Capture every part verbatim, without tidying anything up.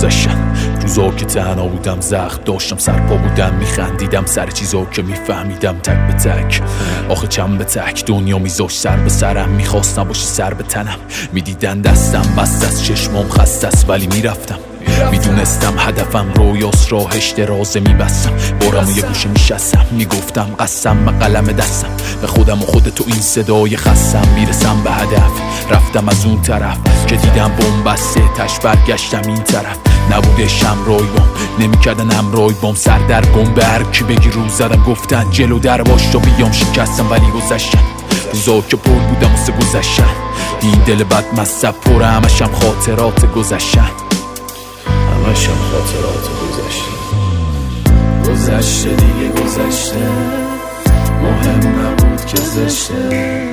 گذشتن، روزا که تنها بودم، زخم داشتم، سرپا بودم، میخندیدم سر چیزا که میفهمیدم تک به تک. آخه چند به تک دنیا میذاشت سر به سرم، میخواست نباشه سر به تنم. میدیدن دستم بست از چشمام خسته است ولی میرفتم، میدونستم هدفم رویاست، راهش درازه میبستم. بارم و یه گوشه میشستم، میگفتم قسم به قلم دستم، به خودم و خودتو این صدای خستم. میرسم به هدف، رفتم از اون طرف که دیدم بومبسته، تش برگشتم این طرف. نبودش همرای بام، نمیکردن همرای بام، سر در گم به هر کی بگی رو زدم. گفتن جلو در باش تا بیام، شکستم ولی گذشتن. روزا که پر بودم واسه گذشتن، این دل بد مصب پره، همشم خاطرات گذشتن، همشم خاطرات گذشتن. گذشته دیگه گذشته، مهم نبود که زشته.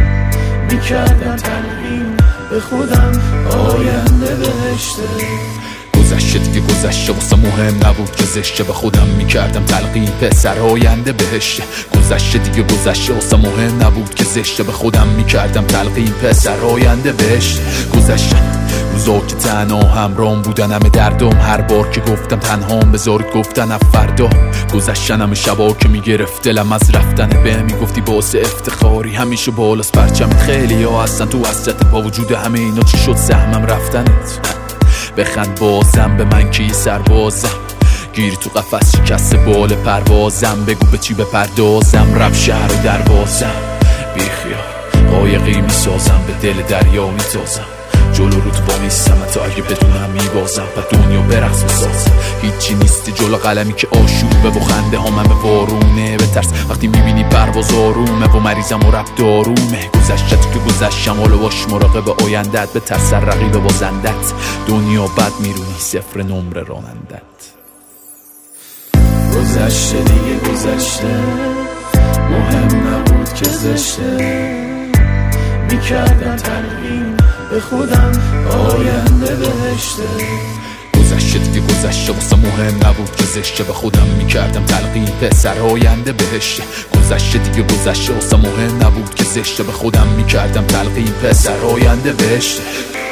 میکردم تلقین به خودم آینده بهشته. گذشته دیگه گذشته، واسه مهم نبود که زشته. به خودم میکردم تلقین پسر آینده بهشته. گذشته دیگه گذشته، واسه مهم نبود که زشته. به خودم میکردم تلقین پسر آینده بهشته. گذشتن روزا که تنها همراهم بودن، همه دردم هر بار که گفتم تنهام بذارید گفتن از فردا. گذشتن همه شبا که میگرفت دلم از رفتن به، میگفتی باعث افتخاری همیشه بالاست پرچمت. خیلی ها هستن تو حسرت با وجود همه اینا، چی شد سهمم رفتنت؟ بخند بازم به من که یه سربازم، گیری تو قفس شکست بال پروازم. بگو به چی بپردازم، رب شهر و دروازم. بیخیال قایقی میسازم، به دل دریا میتازم. جلو رو تو با میستم، تا اگه بدونم میبازم. و دنیا برقص بسازم، هیچی نیستی جلو قلمی که آشوبه و خنده هم همه وارونه. بترس وقتی میبینی پرواز آرومه و مریضم و رب دارومه. گذشته که گذشتم، حالا باش مراقب آیندت. بترس رقیب بازندت، دنیا بد میرونی صفر نمره رانندت. گذشته دیگه گذشته، مهم نبود که زشته. میکردم تلقین به خودم آینده بهشته. گذشته دیگه گذشته، واسه مهم نبود که زشته. به خودم میکردم تلقین پسر آینده بهشته. گذشته دیگه گذشته، واسه مهم نبود که زشته. به خودم میکردم تلقین پسر آینده بهشته.